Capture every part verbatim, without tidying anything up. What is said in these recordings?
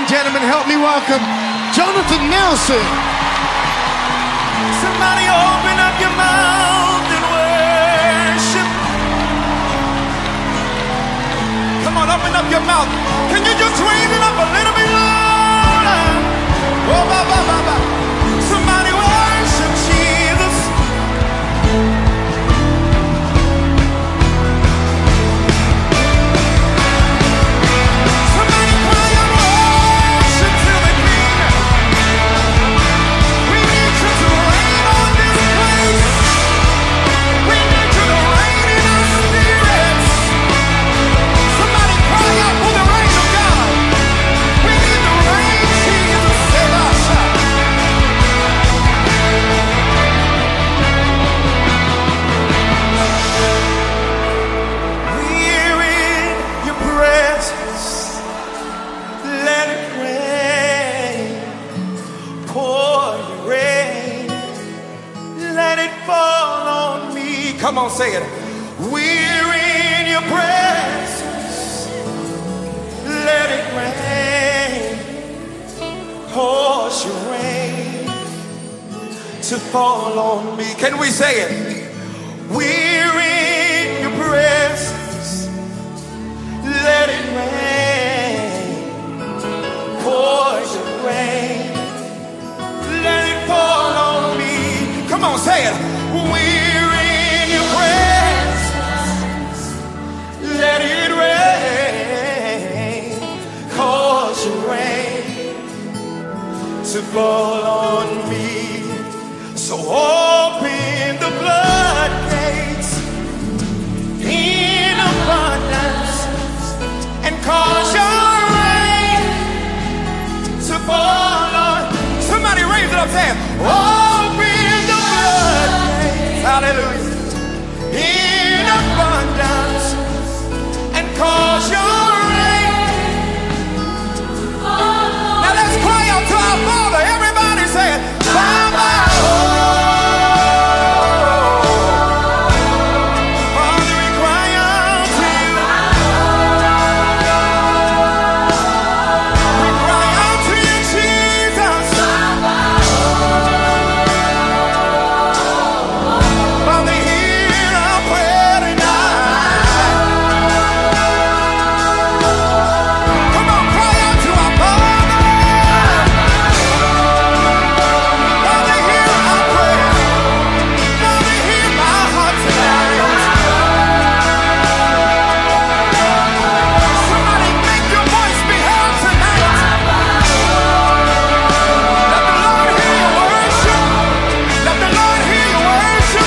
gentlemen, help me welcome Jonathan Nelson. Somebody open up your mouth and worship. Come on, open up your mouth. Can you just raise it up a little bit louder? Oh, ba, ba, ba, ba. Somebody worship Jesus. Somebody cry out worship to the King. We need you to reign on this place. We need you to reign in our spirits. Somebody cry out for the reign of God. We need the reign, Jesus. Save us. We're in your presence. Let it rain. Pour your rain. Let it fall on me. Come on, say it. We're in your presence. Let it rain. Pour your rain to fall on me. Can we say it? We're in your presence. Let it rain. Pour your rain. Let it fall on me. Come on, say it. We're in your presence. Let it rain. Cause your rain to fall on me. So open the floodgates in abundance and cause your rain to fall on. Somebody raise it up, say it. Open the floodgates, hallelujah, in abundance and cause your rain. Now let's cry out to our Father. Everybody say it. Father, Father, we cry out to you. We cry out to you, Jesus. Father, hear our prayer tonight. Come on, cry out to our Father. Father, hear our prayer. Father, hear my heart tonight. Somebody make your voice be heard tonight. Let the Lord hear your worship. Let the Lord hear your worship.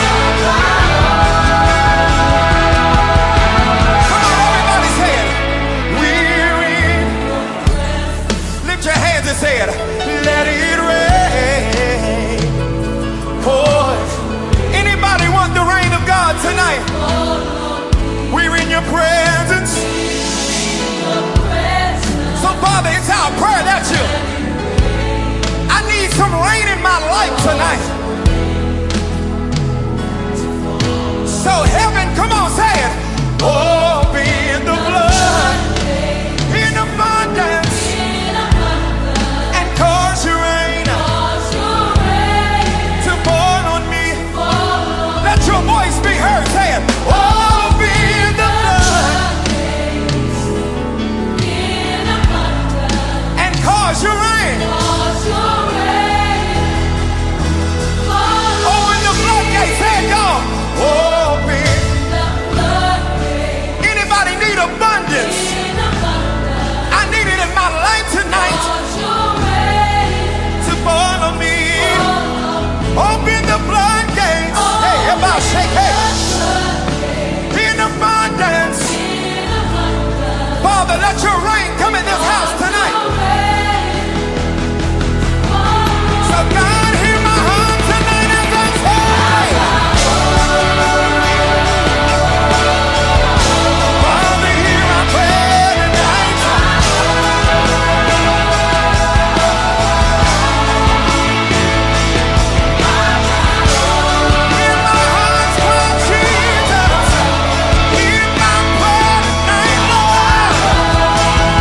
Come on, everybody say it. We're in. Lift your hands and say it. Let it rain. Pour. Anybody want the rain of God tonight? We're in your presence. So, Father, it's our prayer that you. I need some rain in my life tonight. So, heaven, come on, say it. Open the blood in abundance and cause your rain to fall on me. Let your voice be heard. Say it. Open the blood and cause your rain. Open the floodgates. Say it, y'all. Open. Anybody need abundance? I need it in my life tonight to fall on me. Open the floodgates. Hey, everybody shake it. In abundance. Father, let your rain come in this house tonight. So God, hear my heart tonight as I say, Father, hear our prayer tonight. Hear my heart's cry, Jesus. Hear my prayer tonight, Lord.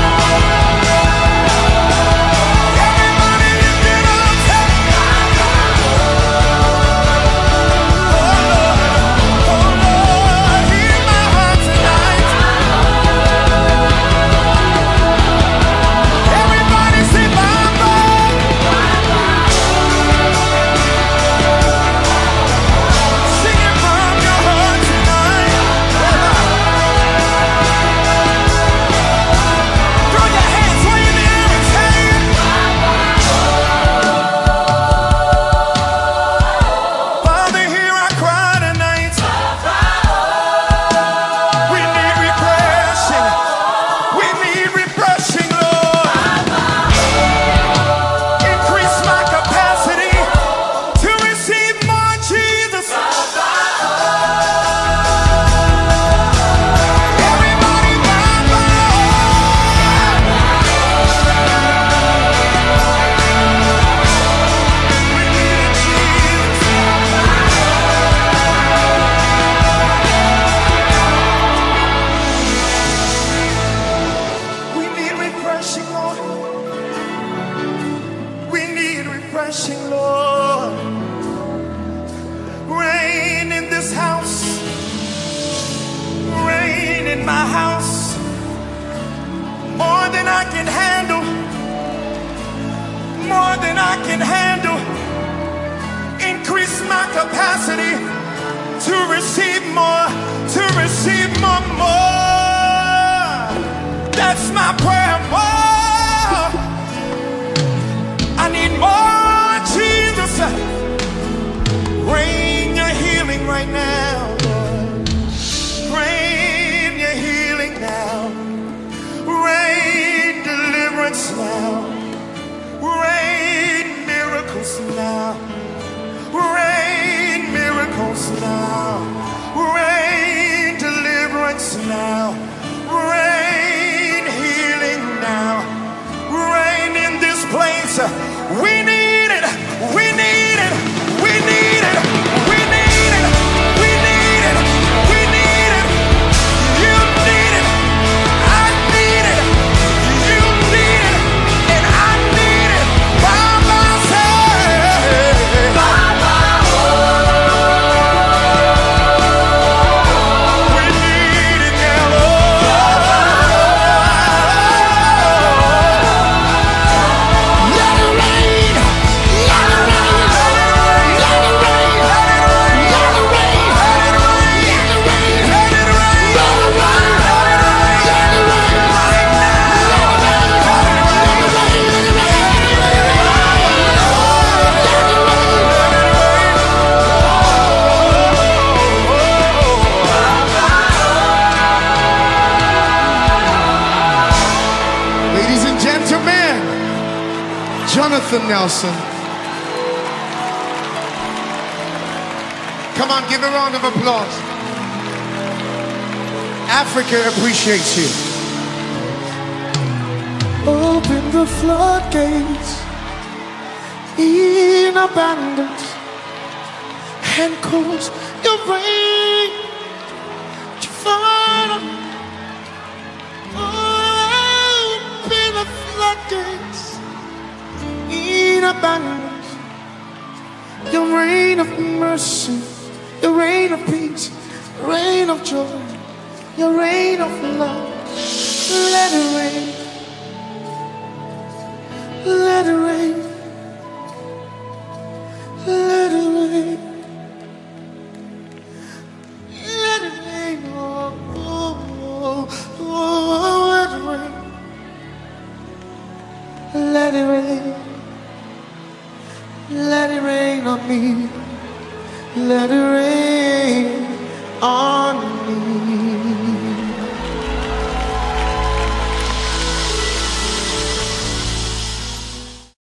Lord. Reign in this house. Reign in my house. More than I can handle. More than I can handle. Increase my capacity to receive more, to receive more, more. That's my prayer, more. I need more, Jesus. Rain your healing right now, Lord. Rain your healing now. Rain deliverance now. Rain miracles now. Rain miracles now. Rain deliverance now. Rain healing now. Rain in this place. We need it. We need it. We need it. We need it. We need it. We need it. You need it. I need it. You need it. And I need it by myself. We need it now, Lord. Let it rain. Let it rain. Let it rain. Let it rain. Let it rain. Let it rain. Let it rain. Let it Ladies and gentlemen, Jonathan Nelson. Come on, give a round of applause. Africa appreciates you. Open the floodgates in abundance and cause your rain to fall. Open the floodgates in abundance. Your rain of mercy, your rain of peace, rain of joy, your rain of love. Let it rain. Let it rain. Let it rain. Let it rain. Oh, oh, oh, oh, let it rain. Let it rain. Let it rain on me. Let it rain on